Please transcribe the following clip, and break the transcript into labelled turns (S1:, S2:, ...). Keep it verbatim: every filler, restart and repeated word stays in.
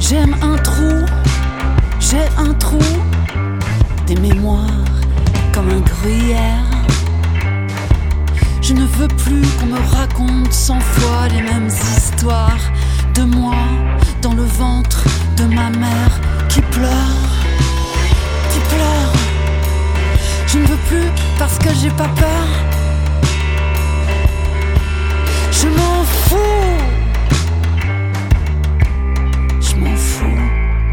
S1: J'aime un trou, j'ai un trou, des mémoires comme un gruyère. Je ne veux plus qu'on me raconte cent fois les mêmes histoires de moi dans le ventre de